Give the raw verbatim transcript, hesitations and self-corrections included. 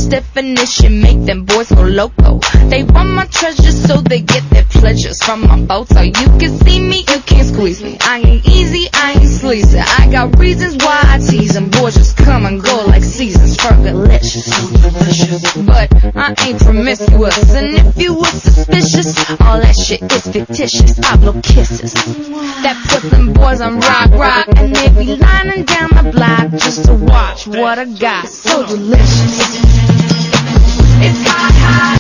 English definition make them boys go loco. They want my treasures so they get their pleasures from my photo. You can see me, you can't squeeze me. I ain't easy, I ain't sleazy. I got reasons why I tease them. Boys just come and go like seasons. Fergalicious, delicious. But I ain't promiscuous. And if you were suspicious, all that shit is fictitious. I blow kisses that put them boys on rock, rock. And they be lining down my block just to watch what I got. So delicious. It's hot, hot.